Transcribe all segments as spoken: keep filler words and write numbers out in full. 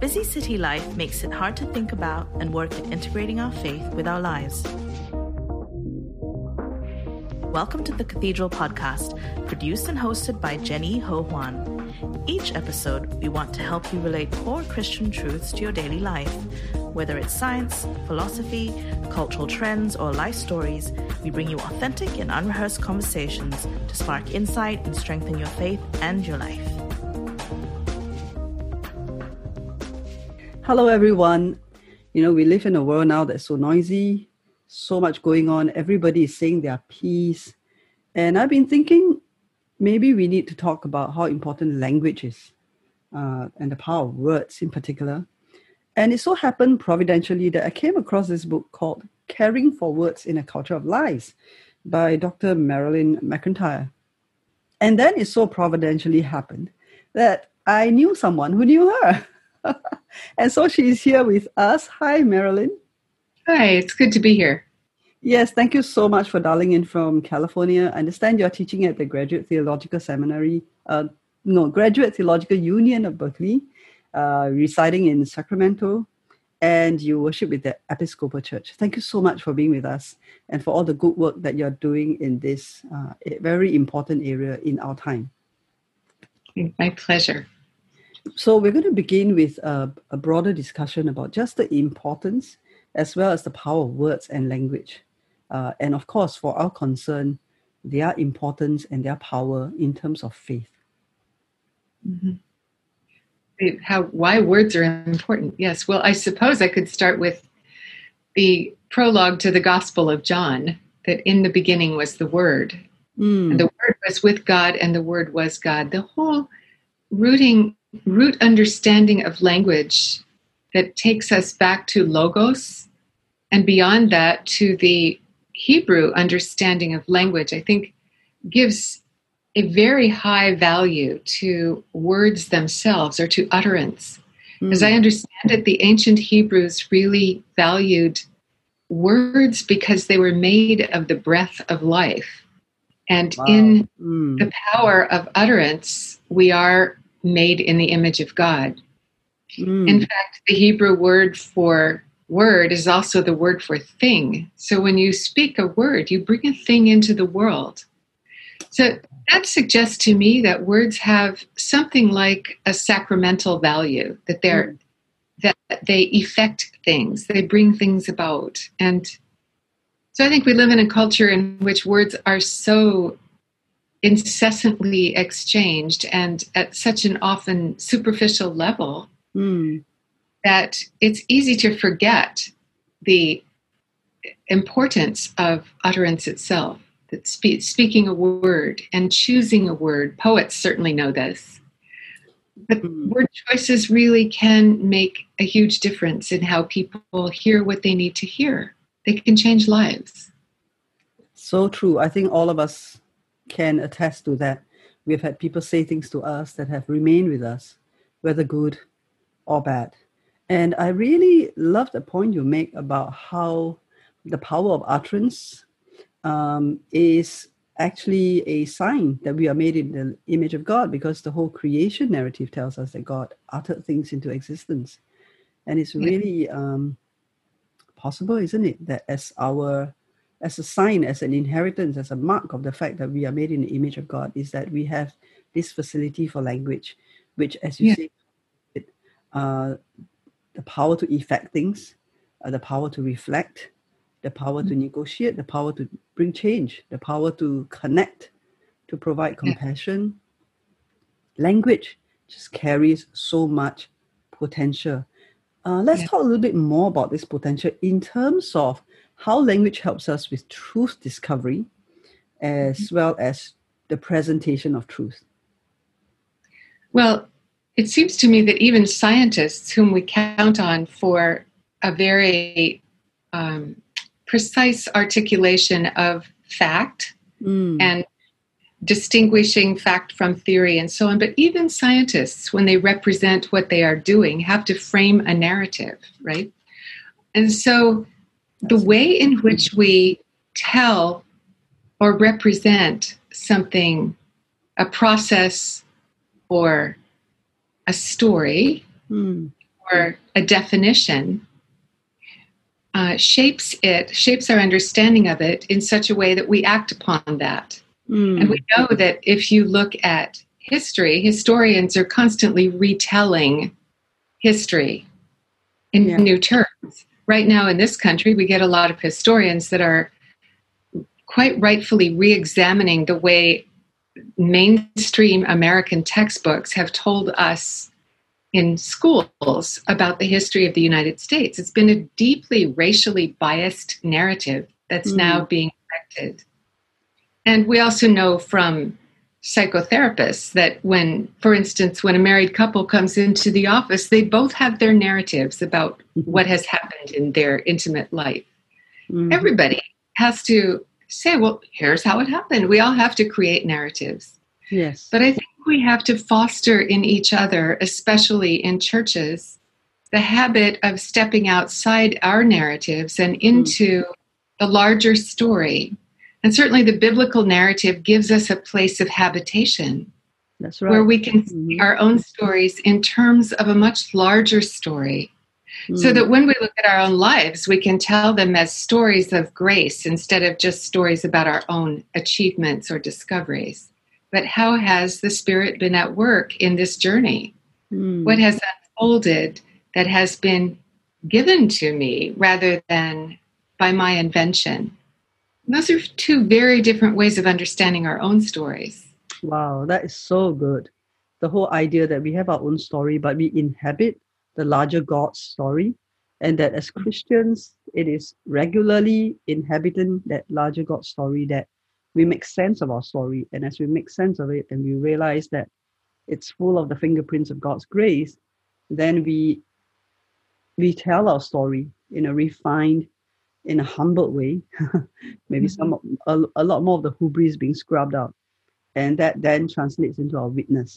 busy city life makes it hard to think about and work at integrating our faith with our lives. Welcome to the Cathedral Podcast, produced and hosted by Jenny Ho Huan. Each episode, we want to help you relate core Christian truths to your daily life. Whether it's science, philosophy, cultural trends, or life stories, we bring you authentic and unrehearsed conversations to spark insight and strengthen your faith and your life. Hello, everyone. You know, we live in a world now that's so noisy, so much going on. Everybody is saying their piece. And I've been thinking maybe we need to talk about how important language is uh, and the power of words in particular. And it so happened providentially that I came across this book called Caring for Words in a Culture of Lies by Doctor Marilyn McIntyre. And then it so providentially happened that I knew someone who knew her. And so she's here with us. Hi, Marilyn. Hi, it's good to be here. Yes, thank you so much for dialing in from California. I understand you're teaching at the Graduate Theological Seminary, uh, no, Graduate Theological Union of Berkeley, uh, residing in Sacramento, and you worship with the Episcopal Church. Thank you so much for being with us and for all the good work that you're doing in this uh, very important area in our time. My pleasure. So we're going to begin with a, a broader discussion about just the importance as well as the power of words and language. Uh, and of course, for our concern, their importance and their power in terms of faith. Mm-hmm. How, why words are important. Yes. Well, I suppose I could start with the prologue to the Gospel of John, that in the beginning was the Word. Mm. And the Word was with God, and the Word was God. The whole rooting root understanding of language that takes us back to logos and beyond that to the Hebrew understanding of language, I think gives a very high value to words themselves or to utterance. Mm. As I understand it, the ancient Hebrews really valued words because they were made of the breath of life. And wow. in mm. the power of utterance, we are made in the image of God. Mm. In fact, the Hebrew word for word is also the word for thing. So when you speak a word, you bring a thing into the world. So that suggests to me that words have something like a sacramental value, that they're mm. that they effect things, they bring things about. And so I think we live in a culture in which words are so incessantly exchanged and at such an often superficial level mm. that it's easy to forget the importance of utterance itself, that spe- speaking a word and choosing a word. Poets certainly know this. But mm. word choices really can make a huge difference in how people hear what they need to hear. They can change lives. So true. I think all of us can attest to that. We've had people say things to us that have remained with us, whether good or bad. And I really love the point you make about how the power of utterance um, is actually a sign that we are made in the image of God, because the whole creation narrative tells us that God uttered things into existence. And it's really um, possible, isn't it, that as our as a sign, as an inheritance, as a mark of the fact that we are made in the image of God, is that we have this facility for language, which, as you yeah. say, it, uh, the power to effect things, uh, the power to reflect, the power mm-hmm. to negotiate, the power to bring change, the power to connect, to provide compassion. Yeah. Language just carries so much potential. Uh, let's yeah. talk a little bit more about this potential in terms of how language helps us with truth discovery as mm-hmm. well as the presentation of truth. Well, it seems to me that even scientists whom we count on for a very um, precise articulation of fact mm. and distinguishing fact from theory and so on, but even scientists, when they represent what they are doing, have to frame a narrative, right? And so the way in which we tell or represent something, a process or a story mm. or a definition uh, shapes it, shapes our understanding of it in such a way that we act upon that. Mm. And we know that if you look at history, historians are constantly retelling history in yeah. new terms. Right now in this country, we get a lot of historians that are quite rightfully re-examining the way mainstream American textbooks have told us in schools about the history of the United States. It's been a deeply racially biased narrative that's mm. now being corrected. And we also know from psychotherapists that when, for instance, when a married couple comes into the office, they both have their narratives about mm-hmm. what has happened in their intimate life. Mm-hmm. Everybody has to say, well, here's how it happened. We all have to create narratives. Yes. But I think we have to foster in each other, especially in churches, the habit of stepping outside our narratives and into mm. the larger story. And certainly the biblical narrative gives us a place of habitation. That's right. Where we can mm-hmm. see our own stories in terms of a much larger story. Mm. So that when we look at our own lives, we can tell them as stories of grace instead of just stories about our own achievements or discoveries. But how has the Spirit been at work in this journey? Mm. What has unfolded that has been given to me rather than by my invention? And those are two very different ways of understanding our own stories. Wow, that is so good. The whole idea that we have our own story, but we inhabit the larger God's story, and that as Christians, it is regularly inhabiting that larger God story that we make sense of our story. And as we make sense of it and we realize that it's full of the fingerprints of God's grace, then we we tell our story in a refined, in a humble way. Maybe mm-hmm. some a, a lot more of the hubris being scrubbed out. And that then translates into our witness.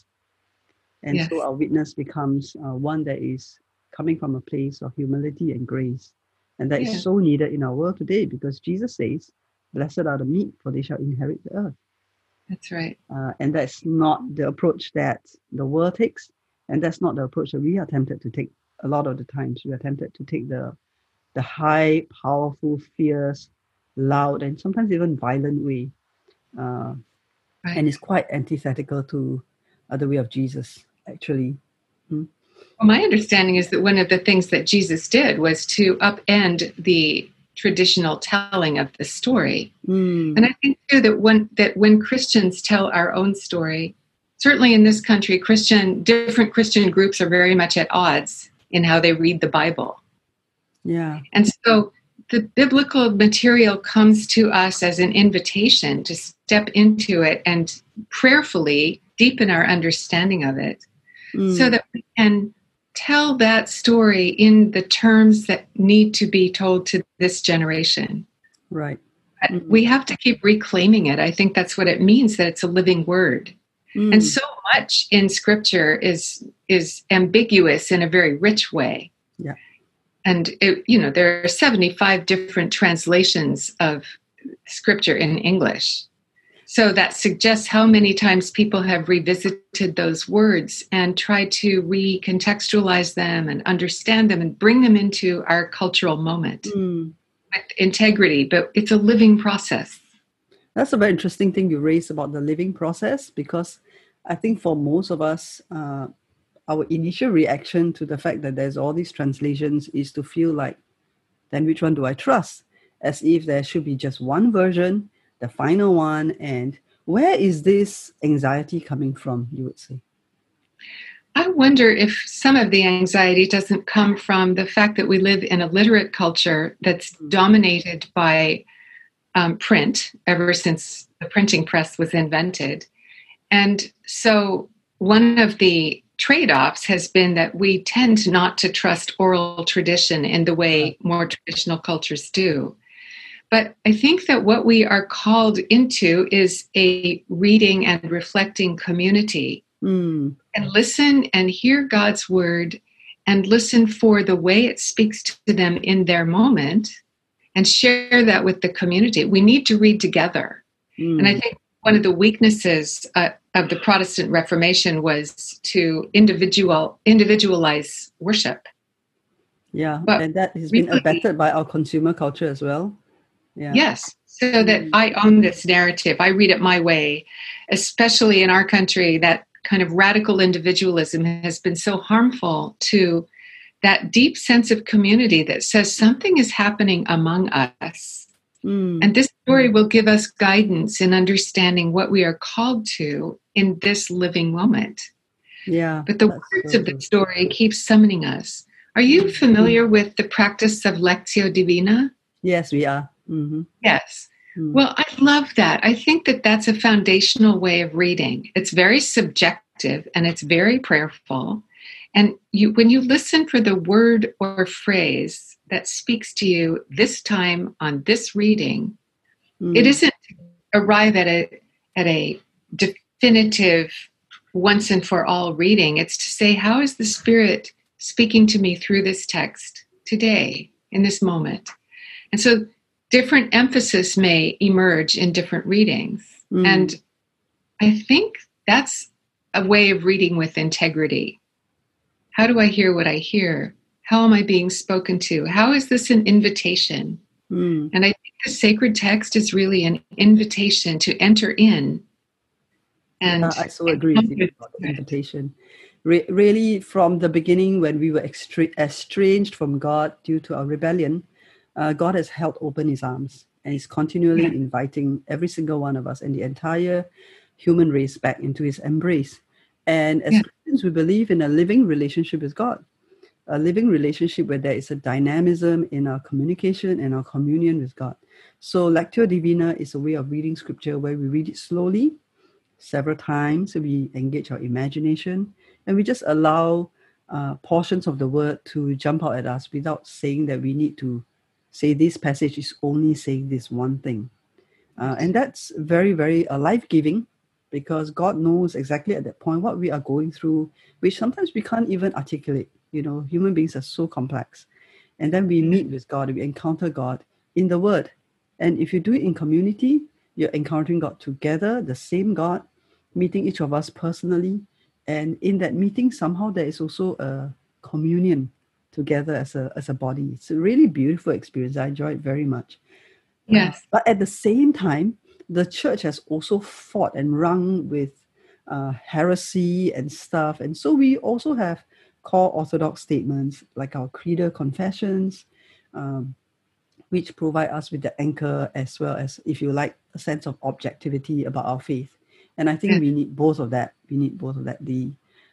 And yes. so our witness becomes uh, one that is coming from a place of humility and grace. And that yeah. is so needed in our world today, because Jesus says, blessed are the meek, for they shall inherit the earth. That's right. Uh, and that's not the approach that the world takes. And that's not the approach that we are tempted to take. A lot of the times we are tempted to take the, the high, powerful, fierce, loud, and sometimes even violent way. Uh, right. And it's quite antithetical to uh, the way of Jesus, actually. Hmm? Well, my understanding is that one of the things that Jesus did was to upend the traditional telling of the story. Mm. And I think too that when that when Christians tell our own story, certainly in this country, Christian different Christian groups are very much at odds in how they read the Bible. Yeah. And so the biblical material comes to us as an invitation to step into it and prayerfully deepen our understanding of it, mm. so that we can tell that story in the terms that need to be told to this generation. Right. Mm-hmm. We have to keep reclaiming it. I think that's what it means, that it's a living word. Mm. And so much in Scripture is is ambiguous in a very rich way. Yeah. And, it, you know, there are seventy-five different translations of Scripture in English. So that suggests how many times people have revisited those words and tried to recontextualize them and understand them and bring them into our cultural moment mm. with integrity. But it's a living process. That's a very interesting thing you raised about the living process, because I think for most of us, uh, our initial reaction to the fact that there's all these translations is to feel like, then which one do I trust? As if there should be just one version, the final one. And where is this anxiety coming from, you would say? I wonder if some of the anxiety doesn't come from the fact that we live in a literate culture that's dominated by um, print ever since the printing press was invented. And so one of the trade-offs has been that we tend not to trust oral tradition in the way more traditional cultures do. But I think that what we are called into is a reading and reflecting community. Mm. And listen and hear God's word and listen for the way it speaks to them in their moment and share that with the community. We need to read together. Mm. And I think one of the weaknesses uh, of the Protestant Reformation was to individual individualize worship. Yeah, But and that has really, been abetted by our consumer culture as well. Yeah. Yes, so that I own this narrative. I read it my way, especially in our country. That kind of radical individualism has been so harmful to that deep sense of community that says something is happening among us. Mm. And this story will give us guidance in understanding what we are called to in this living moment. Yeah. But the words so of the good. story keep summoning us. Are you familiar with the practice of Lectio Divina? Yes, we are. Mm-hmm. Yes. Mm. Well, I love that. I think that that's a foundational way of reading. It's very subjective and it's very prayerful. And you, when you listen for the word or phrase that speaks to you this time on this reading, Mm. it isn't to arrive at a at a definitive once and for all reading. It's to say, how is the Spirit speaking to me through this text today, in this moment? And so different emphasis may emerge in different readings. Mm. And I think that's a way of reading with integrity. How do I hear what I hear? How am I being spoken to? How is this an invitation? Mm. And I think the sacred text is really an invitation to enter in. And yeah, I so agree with you about the invitation. Re- really, from the beginning, when we were extra- estranged from God due to our rebellion, uh, God has held open his arms and he's continually yeah. inviting every single one of us and the entire human race back into his embrace. And as yeah. Christians, we believe in a living relationship with God, a living relationship where there is a dynamism in our communication and our communion with God. So Lectio Divina is a way of reading scripture where we read it slowly, several times, so we engage our imagination, and we just allow uh, portions of the word to jump out at us without saying that we need to say this passage is only saying this one thing. Uh, and that's very, very uh, life-giving, because God knows exactly at that point what we are going through, which sometimes we can't even articulate. You know, human beings are so complex. And then we meet with God, we encounter God in the Word. And if you do it in community, you're encountering God together, the same God, meeting each of us personally. And in that meeting, somehow there is also a communion together as a as a body. It's a really beautiful experience. I enjoy it very much. Yes. Uh, but at the same time, the church has also fought and rung with uh, heresy and stuff. And so we also have core orthodox statements like our creedal confessions, um, which provide us with the anchor as well as, if you like, a sense of objectivity about our faith. And I think yeah. we need both of that. We need both of that. The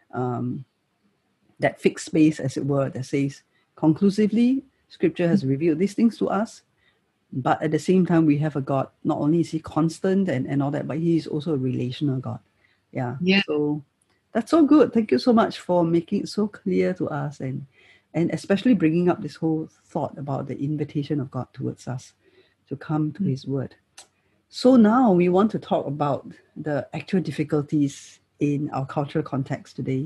um, that fixed space, as it were, that says conclusively, Scripture has revealed these things to us. But at the same time, we have a God. Not only is he constant and, and all that, but he is also a relational God. Yeah. Yeah. So that's so good. Thank you so much for making it so clear to us, and and especially bringing up this whole thought about the invitation of God towards us to come to mm-hmm. his word. So now we want to talk about the actual difficulties in our cultural context today.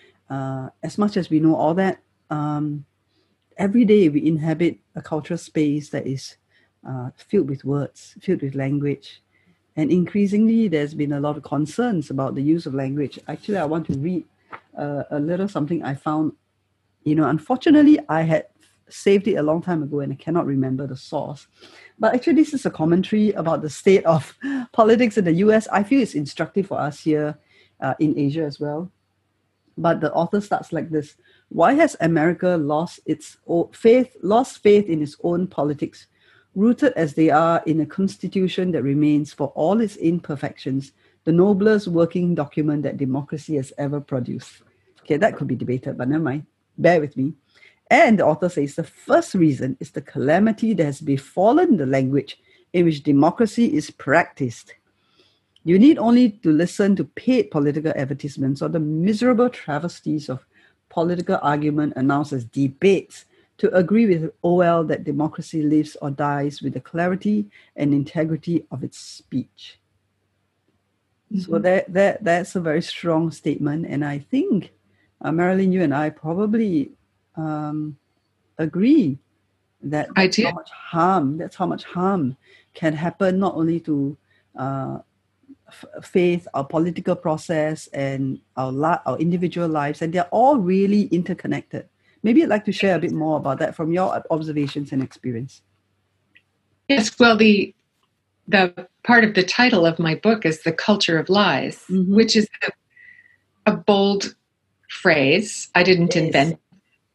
Uh, as much as we know all that, um, every day we inhabit a cultural space that is uh, filled with words, filled with language. And increasingly, there's been a lot of concerns about the use of language. Actually, I want to read uh, a little something I found. You know, unfortunately, I had saved it a long time ago and I cannot remember the source. But actually, this is a commentary about the state of politics in the U S. I feel it's instructive for us here uh, in Asia as well. But the author starts like this. Why has America lost its faith, lost faith in its own politics, rooted as they are in a constitution that remains, for all its imperfections, the noblest working document that democracy has ever produced? Okay, that could be debated, but never mind. Bear with me. And the author says the first reason is the calamity that has befallen the language in which democracy is practiced. You need only to listen to paid political advertisements or the miserable travesties of political argument announced as debates to agree with O L that democracy lives or dies with the clarity and integrity of its speech. Mm-hmm. So that, that that's a very strong statement. And I think, uh, Marilyn, you and I probably um, agree that that's how much harm, that's how much harm can happen not only to uh, f- faith, our political process, and our la- our individual lives, and they're all really interconnected. Maybe you'd like to share a bit more about that from your observations and experience. Yes, well, the the part of the title of my book is The Culture of Lies, mm-hmm. which is a, a bold phrase. I didn't yes. invent it.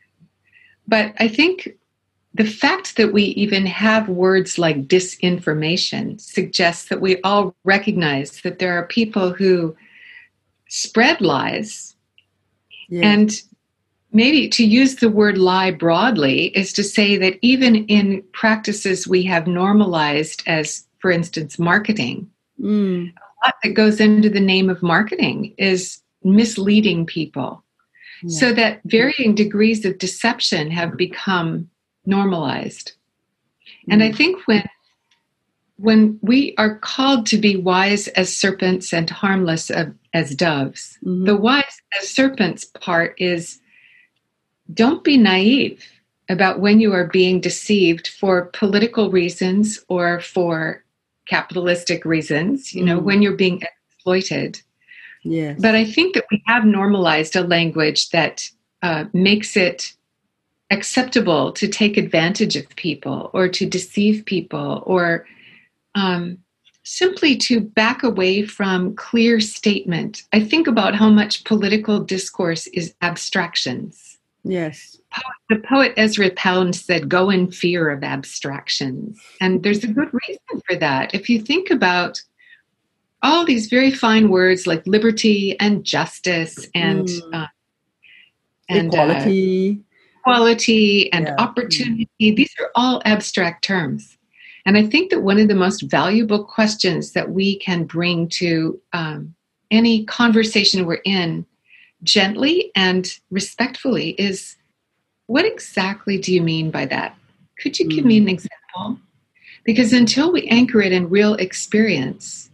But I think the fact that we even have words like disinformation suggests that we all recognize that there are people who spread lies. Yes. And maybe to use the word lie broadly is to say that even in practices we have normalized as, for instance, marketing, mm. a lot that goes into the name of marketing is misleading people. Yeah. So that varying degrees of deception have become normalized. Mm. And I think when when we are called to be wise as serpents and harmless of, as doves, mm-hmm. the wise as serpents part is don't be naive about when you are being deceived for political reasons or for capitalistic reasons, you know, mm. when you're being exploited. Yes. But I think that we have normalized a language that uh, makes it acceptable to take advantage of people or to deceive people or um, simply to back away from clear statement. I think about how much political discourse is abstractions. Yes. The poet Ezra Pound said, go in fear of abstractions. And there's a good reason for that. If you think about all these very fine words like liberty and justice and, mm. uh, and equality, uh, equality and yeah. opportunity, mm. these are all abstract terms. And I think that one of the most valuable questions that we can bring to um, any conversation we're in gently and respectfully is, what exactly do you mean by that? Could you give mm. me an example? Because until we anchor it in real experience,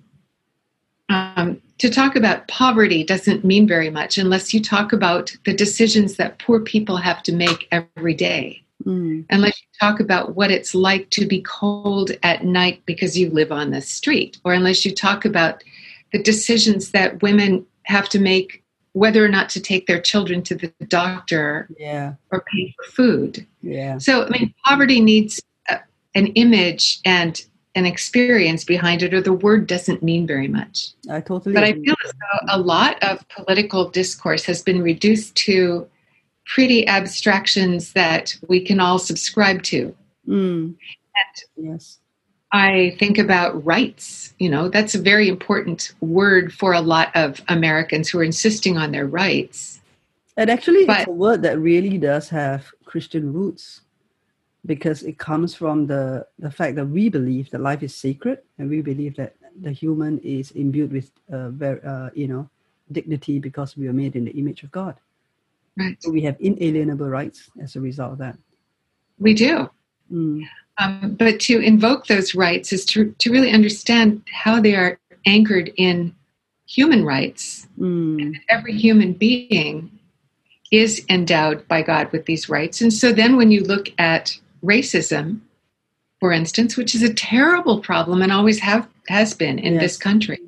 um, to talk about poverty doesn't mean very much unless you talk about the decisions that poor people have to make every day. Mm. Unless you talk about what it's like to be cold at night because you live on the street, or unless you talk about the decisions that women have to make whether or not to take their children to the doctor yeah. or pay for food. Yeah. So, I mean, poverty needs a, an image and an experience behind it, or the word doesn't mean very much. I totally But agree. I feel as though a lot of political discourse has been reduced to pretty abstractions that we can all subscribe to. Mm. And yes. I think about rights. You know, that's a very important word for a lot of Americans who are insisting on their rights. And actually, but, it's a word that really does have Christian roots, because it comes from the, the fact that we believe that life is sacred, and we believe that the human is imbued with uh, very, uh, you know, dignity because we are made in the image of God. Right. So we have inalienable rights as a result of that. We do. Mm. Um, but to invoke those rights is to, to really understand how they are anchored in human rights. Mm. Every human being is endowed by God with these rights. And so then when you look at racism, for instance, which is a terrible problem and always have has been in yes. this country,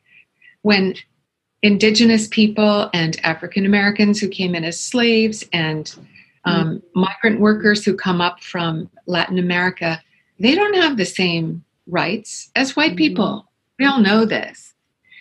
when Indigenous people and African Americans who came in as slaves and um, mm. migrant workers who come up from Latin America, they don't have the same rights as white mm. people. We all know this.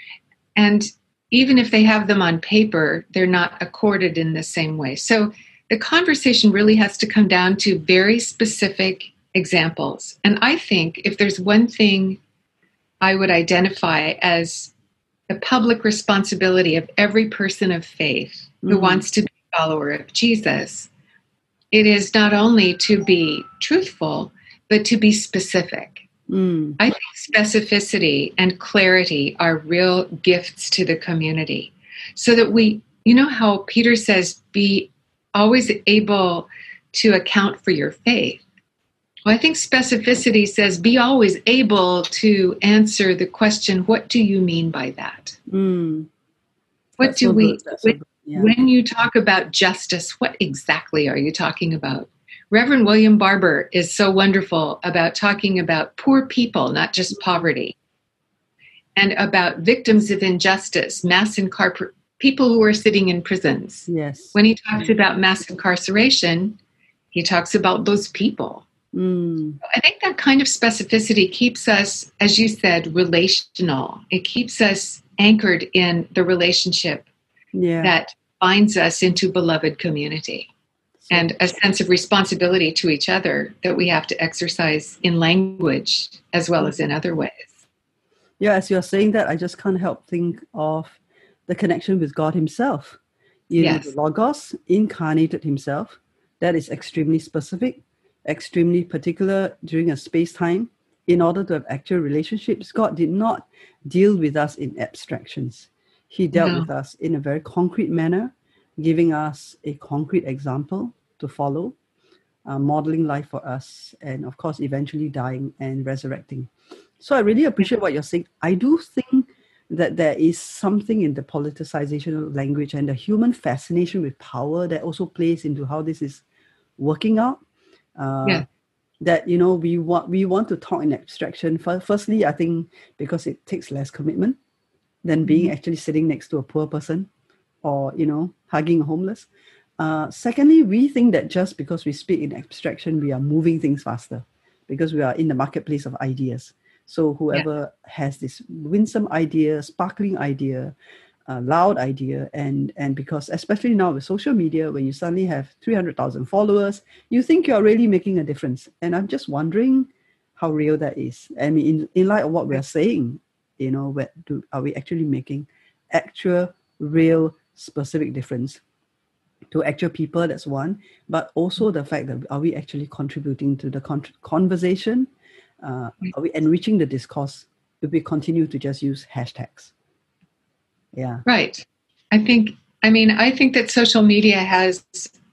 And even if they have them on paper, they're not accorded in the same way. So the conversation really has to come down to very specific examples. And I think if there's one thing I would identify as the public responsibility of every person of faith who mm-hmm. wants to be a follower of Jesus, it is not only to be truthful, but to be specific. Mm. I think specificity and clarity are real gifts to the community. So that we, you know how Peter says, be always able to account for your faith. Well, I think specificity says, be always able to answer the question, what do you mean by that? Mm. What That's do so we, so when, yeah. when you talk about justice, what exactly are you talking about? Reverend William Barber is so wonderful about talking about poor people, not just poverty, and about victims of injustice, mass incarcer- people who are sitting in prisons. Yes. When he talks about mass incarceration, he talks about those people. Mm. I think that kind of specificity keeps us, as you said, relational. It keeps us anchored in the relationship Yeah. that binds us into beloved community, So- and a sense of responsibility to each other that we have to exercise in language as well as in other ways. Yeah, as you're saying that, I just can't help think of the connection with God himself. You know, Yes. the Logos incarnated himself. That is extremely specific, extremely particular during a space-time. In order to have actual relationships, God did not deal with us in abstractions. He dealt No. with us in a very concrete manner, giving us a concrete example to follow, uh, modeling life for us, and of course, eventually dying and resurrecting. So I really appreciate what you're saying. I do think that there is something in the politicization of language and the human fascination with power that also plays into how this is working out. Uh, Yeah. That, you know, we want we want to talk in abstraction. Firstly, I think because it takes less commitment than being Mm-hmm. actually sitting next to a poor person or, you know, hugging a homeless. Uh, secondly, we think that just because we speak in abstraction, we are moving things faster because we are in the marketplace of ideas. So whoever has this winsome idea, sparkling idea, uh, loud idea, and and because especially now with social media, when you suddenly have three hundred thousand followers, you think you're really making a difference. And I'm just wondering how real that is. I mean, in, in light of what we're saying, you know, where do, are we actually making actual, real, specific difference to actual people? That's one. But also the fact that are we actually contributing to the con- conversation? Uh, are we enriching the discourse if we continue to just use hashtags? Yeah. Right. I think, I mean, I think that social media has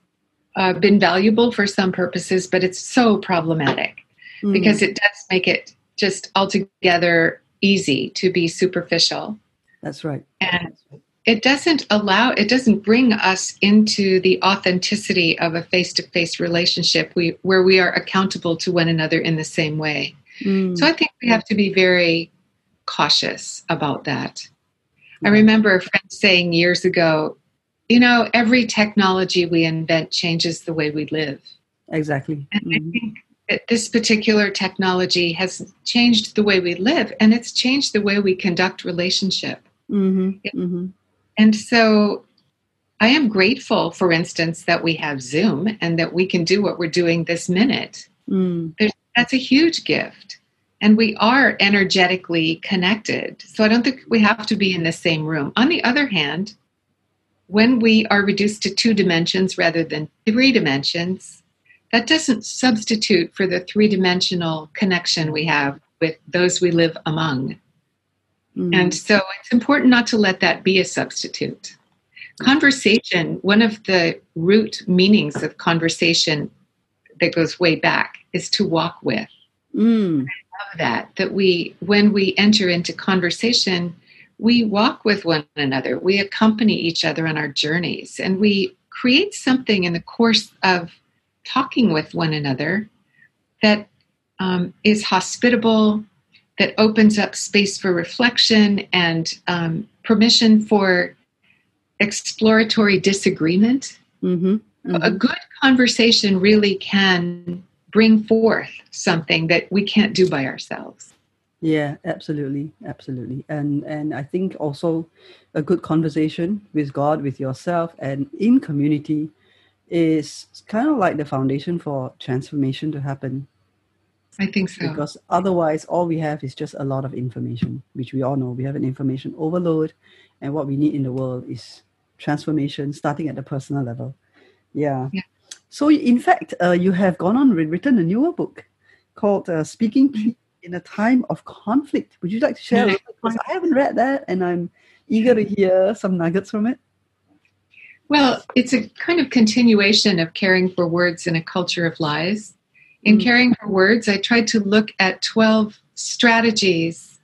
uh, been valuable for some purposes, but it's so problematic Mm. because it does make it just altogether easy to be superficial. That's right. And it doesn't allow, it doesn't bring us into the authenticity of a face-to-face relationship we, where we are accountable to one another in the same way. Mm. So I think we have to be very cautious about that. I Yeah. remember a friend saying years ago, you know, every technology we invent changes the way we live. Exactly. And Mhm. I think that this particular technology has changed the way we live, and it's changed the way we conduct relationship. Mhm. Mhm. And so I am grateful, for instance, that we have Zoom and that we can do what we're doing this minute. Mm. There's, that's a huge gift. And we are energetically connected. So I don't think we have to be in the same room. On the other hand, when we are reduced to two dimensions rather than three dimensions, that doesn't substitute for the three-dimensional connection we have with those we live among. Mm. And so it's important not to let that be a substitute. Conversation, one of the root meanings of conversation that goes way back is to walk with. Mm. Of that, that we, when we enter into conversation, we walk with one another, we accompany each other on our journeys, and we create something in the course of talking with one another that um, is hospitable, that opens up space for reflection and um, permission for exploratory disagreement. Mm-hmm. Mm-hmm. A good conversation really can bring forth something that we can't do by ourselves. Yeah, absolutely, absolutely. And and I think also a good conversation with God, with yourself, and in community is kind of like the foundation for transformation to happen. I think so. Because otherwise, all we have is just a lot of information, which we all know. We have an information overload, and what we need in the world is transformation, starting at the personal level. Yeah. Yeah. So, in fact, uh, you have gone on and written a newer book called uh, Speaking Peace in a Time of Conflict. Would you like to share a little bit? Because I haven't read that, and I'm eager to hear some nuggets from it. Well, it's a kind of continuation of Caring for Words in a Culture of Lies. In mm. Caring for Words, I tried to look at twelve strategies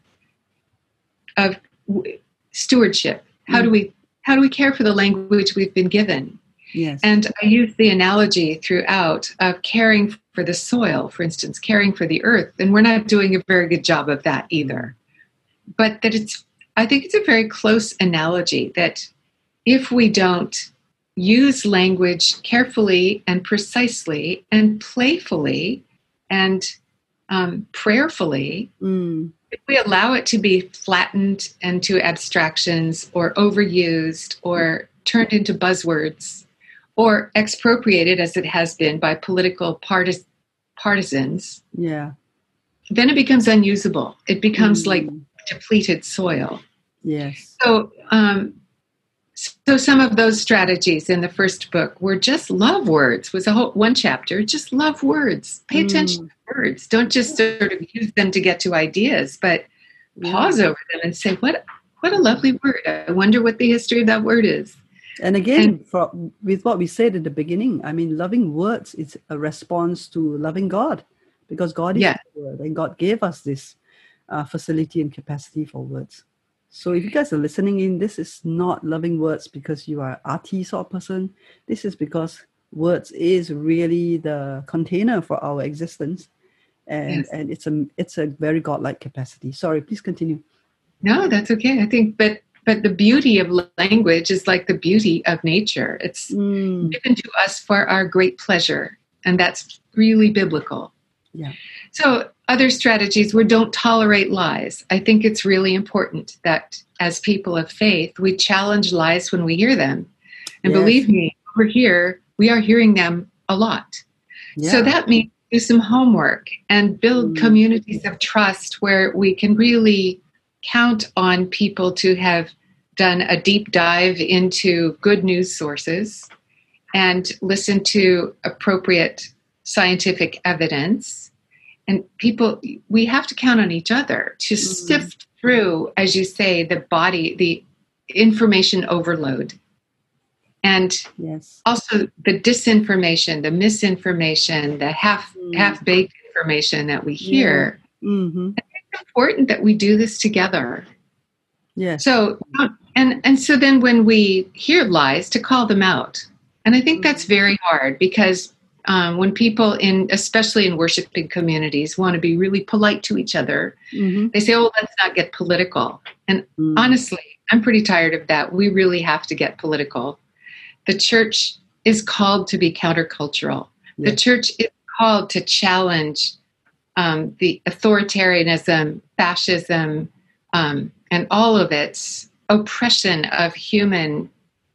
of w- stewardship. How mm. do we how do we care for the language we've been given? Yes. And I use the analogy throughout of caring for the soil, for instance, caring for the earth. And we're not doing a very good job of that either. But that it's, I think it's a very close analogy that if we don't use language carefully and precisely and playfully and um, prayerfully, Mm. if we allow it to be flattened into abstractions or overused or turned into buzzwords or expropriated as it has been by political partis- partisans, Yeah. then it becomes unusable. It becomes Mm. like depleted soil. Yes. So, um, so some of those strategies in the first book were just love words. Was a whole one chapter. Just love words. Pay attention Mm. to words. Don't just sort of use them to get to ideas, but Yeah. pause over them and say, "What? What a lovely word! I wonder what the history of that word is." And again, And- for, with what we said at the beginning, I mean, loving words is a response to loving God, because God is Yeah. the word, and God gave us this uh, facility and capacity for words. So if you guys are listening in, this is not loving words because you are an artist or person. This is because words is really the container for our existence, and Yes. and it's a it's a very godlike capacity. Sorry, please continue. No, that's okay. I think, but but the beauty of language is like the beauty of nature. It's Mm, given to us for our great pleasure, and that's really biblical. yeah. So other strategies were don't tolerate lies. I think it's really important that as people of faith, we challenge lies when we hear them. And Yes. believe me, over here, we are hearing them a lot. Yeah. So that means do some homework and build Mm. communities of trust where we can really count on people to have done a deep dive into good news sources and listen to appropriate scientific evidence. And people, we have to count on each other to Mm. sift through, as you say, the body, the information overload. And Yes. also the disinformation, the misinformation, the half Mm. half-baked information that we hear. Mm-hmm. It's important that we do this together. Yes. So and and so then when we hear lies, to call them out. And I think that's very hard because um, when people in, especially in worshiping communities, want to be really polite to each other, Mm-hmm. they say, "Oh, let's not get political." And Mm. honestly, I'm pretty tired of that. We really have to get political. The church is called to be countercultural. The Yes. church is called to challenge um, the authoritarianism, fascism, um, and all of its oppression of human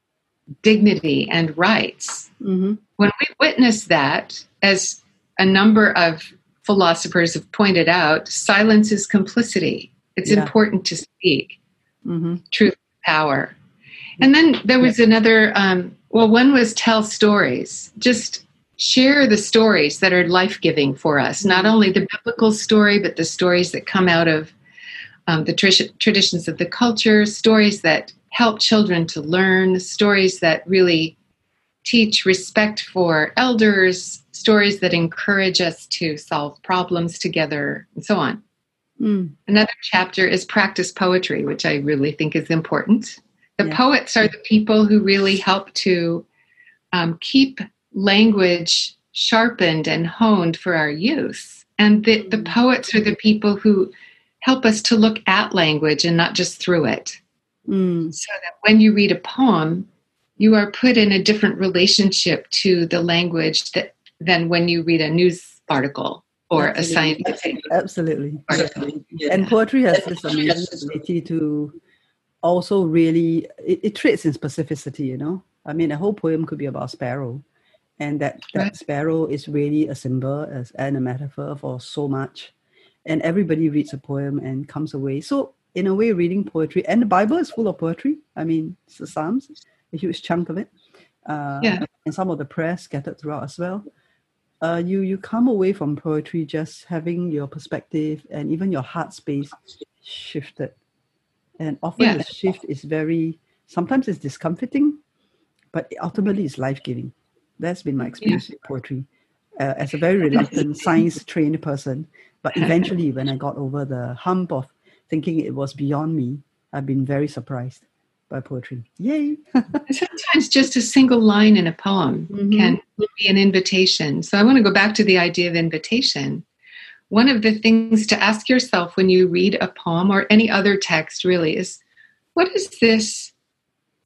dignity and rights. Mm-hmm. When we witness that, as a number of philosophers have pointed out, silence is complicity. It's Yeah. important to speak. Mm-hmm. Truth, power. And then there was another, um, well, one was tell stories. Just share the stories that are life-giving for us. Not only the biblical story, but the stories that come out of um, the tr- traditions of the culture, stories that help children to learn, stories that really teach respect for elders, stories that encourage us to solve problems together, and so on. Mm. Another chapter is practice poetry, which I really think is important. The Yeah. poets are the people who really help to um, keep language sharpened and honed for our use. And the, the poets are the people who help us to look at language and not just through it. Mm. So that when you read a poem, you are put in a different relationship to the language that, than when you read a news article or Absolutely. a scientific Absolutely. article. And poetry has this amazing ability to also really, it, it treats in specificity, you know. I mean, a whole poem could be about a sparrow. And that, that Right. sparrow is really a symbol as, and a metaphor for so much. And everybody reads a poem and comes away. So in a way, reading poetry, and the Bible is full of poetry. I mean, it's the Psalms, a huge chunk of it. Uh, Yeah. And some of the prayers scattered throughout as well. Uh, you, you come away from poetry just having your perspective and even your heart space shifted. And often Yeah. the shift is very, sometimes it's discomforting, but ultimately it's life-giving. That's been my experience with poetry. Uh, as a very reluctant science-trained person, but eventually when I got over the hump of thinking it was beyond me, I've been very surprised by poetry. Yay! Sometimes just a single line in a poem Mhm. can be an invitation. So I want to go back to the idea of invitation. One of the things to ask yourself when you read a poem or any other text really is, what is this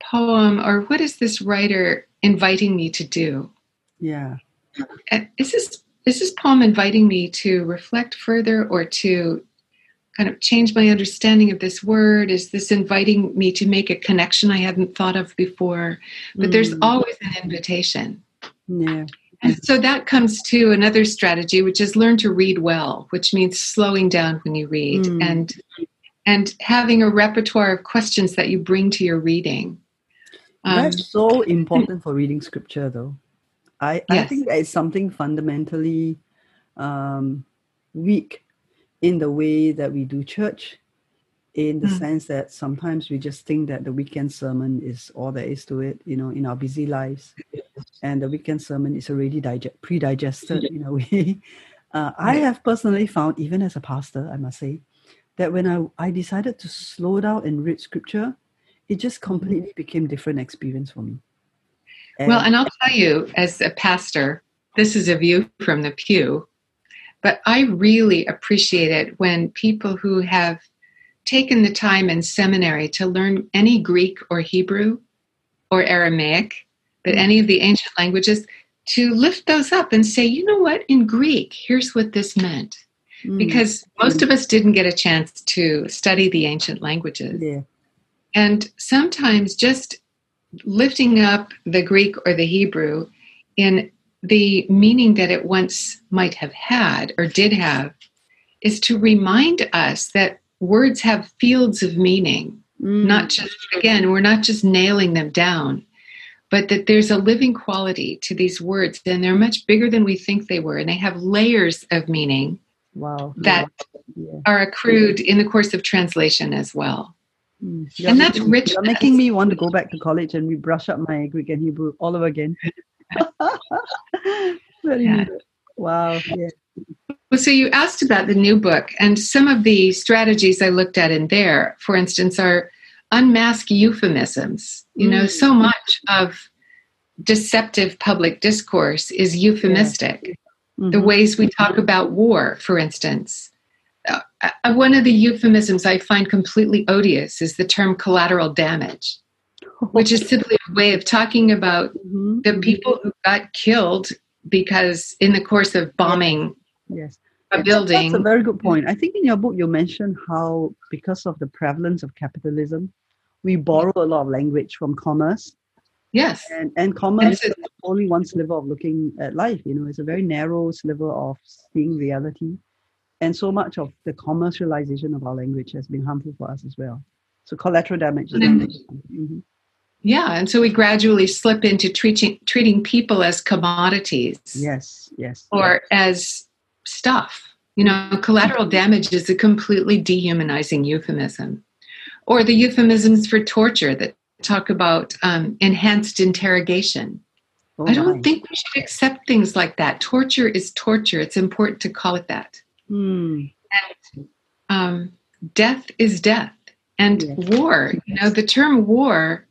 poem, or what is this writer inviting me to do? Yeah. Is this is this poem inviting me to reflect further, or to kind of change my understanding of this word? Is this inviting me to make a connection I hadn't thought of before? But mm. there's always an invitation. Yeah. And so that comes to another strategy, which is learn to read well, which means slowing down when you read mm. and and having a repertoire of questions that you bring to your reading. Um, That's so important for reading scripture, though. I, yes. I think that is something fundamentally um, weak in the way that we do church, in the mm. sense that sometimes we just think that the weekend sermon is all there is to it, you know, in our busy lives. And the weekend sermon is already digest, pre-digested in a way. Uh, I have personally found, even as a pastor, I must say, that when I, I decided to slow down and read scripture, it just completely became a different experience for me. And well, and I'll tell you, as a pastor, this is a view from the pew, but I really appreciate it when people who have taken the time in seminary to learn any Greek or Hebrew or Aramaic, but any of the ancient languages, to lift those up and say, you know what, in Greek, here's what this meant. Mm. Because most of us didn't get a chance to study the ancient languages. Yeah. And sometimes just lifting up the Greek or the Hebrew in the meaning that it once might have had or did have is to remind us that words have fields of meaning. Mm. Not just, again, we're not just nailing them down, but that there's a living quality to these words, and they're much bigger than we think they were, and they have layers of meaning. Wow. That yeah. are accrued in the course of translation as well. Mm. And that's rich. You're making me want to go back to college and rebrush up my Greek and Hebrew all over again. Very yeah. Wow. Yeah. Well, so you asked about the new book, and some of the strategies I looked at in there, for instance, are unmask euphemisms. You mm. know, so much of deceptive public discourse is euphemistic. Yeah. Mm-hmm. The ways we talk about war, for instance. Uh, uh, one of the euphemisms I find completely odious is the term collateral damage, which is simply a way of talking about mm-hmm. the people who got killed because in the course of bombing yes. a building. That's a very good point. I think in your book you mentioned how because of the prevalence of capitalism, we borrow a lot of language from commerce. Yes. And and commerce is only one sliver of looking at life. You know, it's a very narrow sliver of seeing reality. And so much of the commercialization of our language has been harmful for us as well. So collateral damage. Mm-hmm. Mm-hmm. Yeah, and so we gradually slip into treating treating people as commodities. Yes, yes. Or yes. as stuff. You know, collateral damage is a completely dehumanizing euphemism. Or the euphemisms for torture that talk about um, enhanced interrogation. Oh, I don't my. think we should accept things like that. Torture is torture. It's important to call it that. Hmm. And um, death is death. And yeah. war, you know, the term war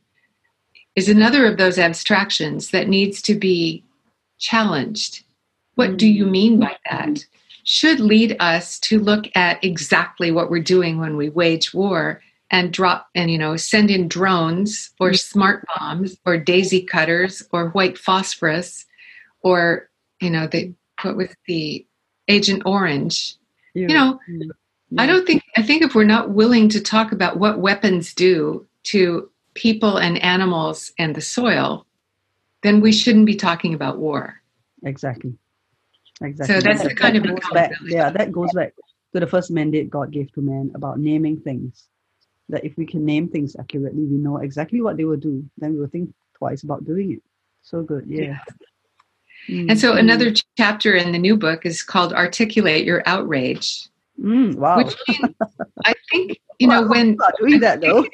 is another of those abstractions that needs to be challenged. What mm. do you mean by that? Should lead us to look at exactly what we're doing when we wage war and drop and, you know, send in drones or mm. smart bombs or daisy cutters or white phosphorus or, you know, the what was the Agent Orange. Yeah. You know, mm. I don't think, I think if we're not willing to talk about what weapons do to people and animals and the soil, then we shouldn't be talking about war. Exactly. Exactly. So that's that, the kind that of back, yeah, that goes back to the first mandate God gave to man about naming things. That if we can name things accurately, we know exactly what they will do. Then we will think twice about doing it. So good, yeah. yeah. Mm-hmm. And so another ch- chapter in the new book is called "Articulate Your Outrage." Mm, wow. Which means, I think, you know, well, when... Not doing that, though.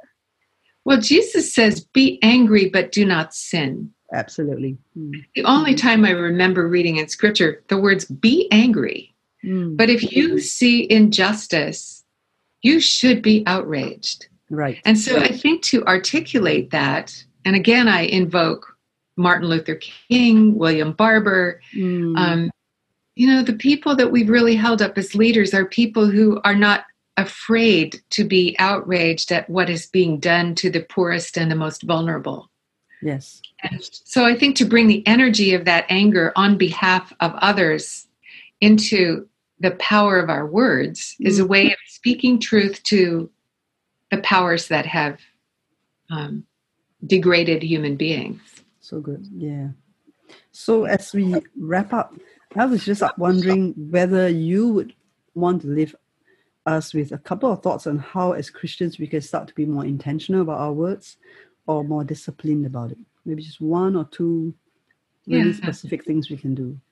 Well, Jesus says, be angry, but do not sin. Absolutely. Mm. The only time I remember reading in scripture, the words, be angry. Mm. But if you see injustice, you should be outraged. Right. And so right. I think to articulate that, and again, I invoke Martin Luther King, William Barber, mm. um, you know, the people that we've really held up as leaders are people who are not afraid to be outraged at what is being done to the poorest and the most vulnerable. Yes. And so I think to bring the energy of that anger on behalf of others into the power of our words mm. is a way of speaking truth to the powers that have um, degraded human beings. So good. Yeah. So as we wrap up, I was just wondering whether you would want to leave us with a couple of thoughts on how as Christians we can start to be more intentional about our words or more disciplined about it. Maybe just one or two really yeah. specific things we can do.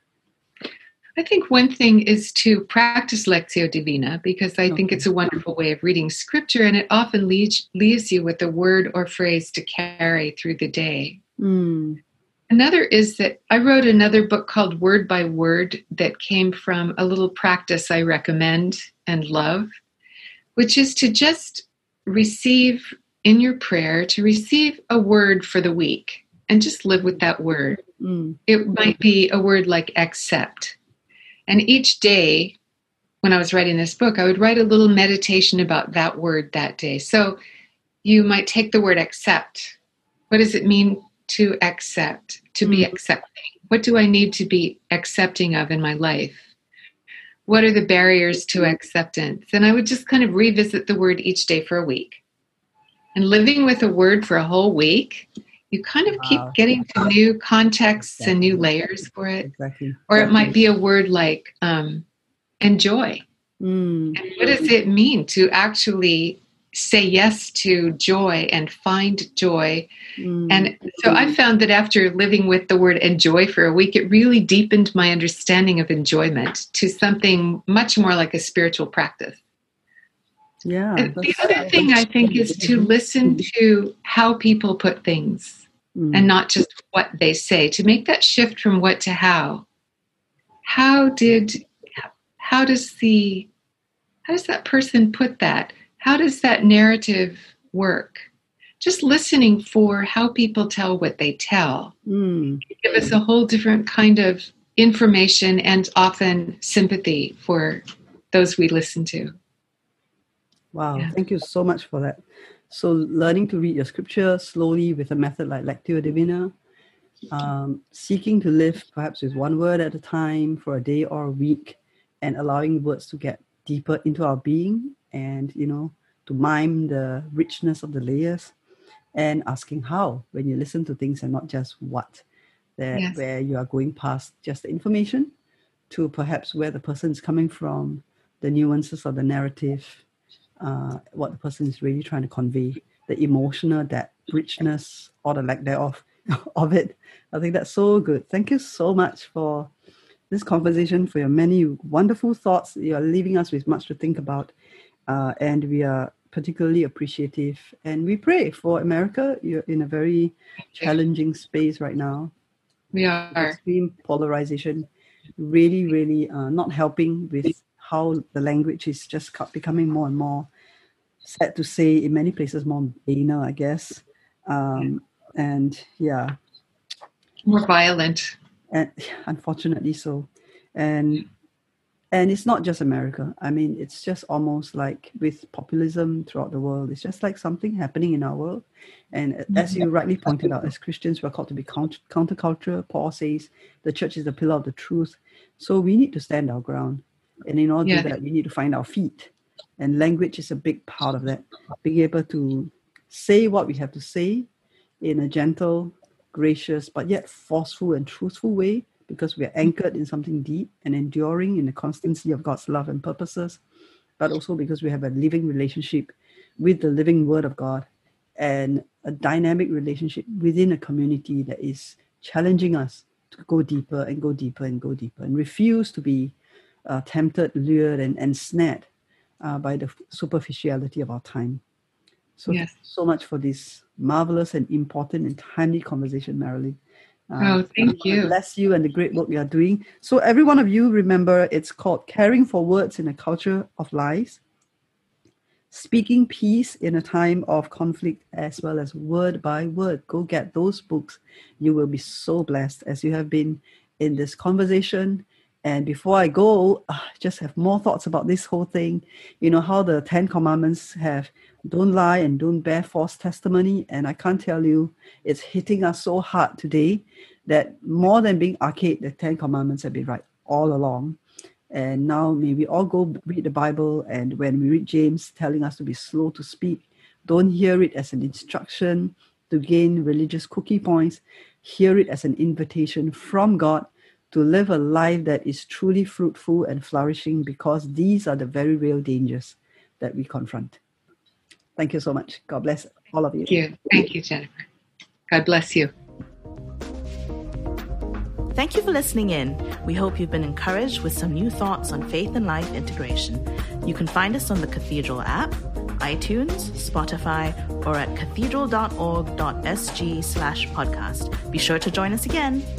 I think one thing is to practice Lectio Divina, because I okay. think it's a wonderful way of reading scripture, and it often leaves, leaves you with a word or phrase to carry through the day. Mm. Another is that I wrote another book called Word by Word that came from a little practice I recommend and love, which is to just receive in your prayer, to receive a word for the week and just live with that word. Mm. It might be a word like accept. And each day, when I was writing this book, I would write a little meditation about that word that day. So you might take the word accept. What does it mean to accept, to be Mm. accepting? What do I need to be accepting of in my life? What are the barriers to acceptance? And I would just kind of revisit the word each day for a week. And living with a word for a whole week, you kind of Wow. keep getting to new contexts Exactly. and new layers for it. Exactly. Or it might be a word like um, enjoy. Mm. And what does it mean to actually say yes to joy and find joy? Mm. And so I found that after living with the word enjoy for a week, it really deepened my understanding of enjoyment to something much more like a spiritual practice. Yeah. And the other thing I think is to listen to how people put things Mm. and not just what they say, to make that shift from what to how. How did, how does the, how does that person put that? How does that narrative work? Just listening for how people tell what they tell. Mm. Give us a whole different kind of information and often sympathy for those we listen to. Wow, Yeah. Thank you so much for that. So learning to read your scripture slowly with a method like Lectio Divina, um, seeking to live perhaps with one word at a time for a day or a week, and allowing words to get deeper into our being and, you know, to mime the richness of the layers, and asking how when you listen to things and not just what, that Yes. where you are going past just the information to perhaps where the person is coming from, the nuances of the narrative, uh, what the person is really trying to convey, the emotional, that richness or the lack thereof of it. I think that's so good. Thank you so much for this conversation, for your many wonderful thoughts. You are leaving us with much to think about, uh, and we are particularly appreciative. And we pray for America. You're in a very challenging space right now. We are. Extreme polarization, really, really uh, not helping with how the language is just becoming more and more, sad to say, in many places more banal, I guess. Um, and yeah. More violent. And unfortunately so. And and it's not just America. I mean, it's just almost like with populism throughout the world, it's just like something happening in our world. And as you rightly pointed out, as Christians, we're called to be counter counterculture. Paul says the church is the pillar of the truth. So we need to stand our ground. And in order Yeah. to do that, we need to find our feet. And language is a big part of that. Being able to say what we have to say in a gentle, gracious, but yet forceful and truthful way, because we are anchored in something deep and enduring in the constancy of God's love and purposes, but also because we have a living relationship with the living Word of God and a dynamic relationship within a community that is challenging us to go deeper and go deeper and go deeper and refuse to be uh, tempted, lured, and, and snared uh, by the superficiality of our time. So Yes. thank you so much for this marvelous and important and timely conversation, Marilyn. Uh, Oh, thank you. Bless you and the great work you are doing. So every one of you, remember, it's called Caring for Words in a Culture of Lies, Speaking Peace in a Time of Conflict, as well as Word by Word. Go get those books. You will be so blessed as you have been in this conversation And before I go, I just have more thoughts about this whole thing. You know, how the Ten Commandments have don't lie and don't bear false testimony. And I can't tell you, it's hitting us so hard today that more than being archaic, the Ten Commandments have been right all along. And now may we all go read the Bible, and when we read James telling us to be slow to speak, don't hear it as an instruction to gain religious cookie points. Hear it as an invitation from God to live a life that is truly fruitful and flourishing, because these are the very real dangers that we confront. Thank you so much. God bless all of you. Thank you. Thank you, Jennifer. God bless you. Thank you for listening in. We hope you've been encouraged with some new thoughts on faith and life integration. You can find us on the Cathedral app, iTunes, Spotify, or at cathedral dot org dot s g slash podcast. Be sure to join us again.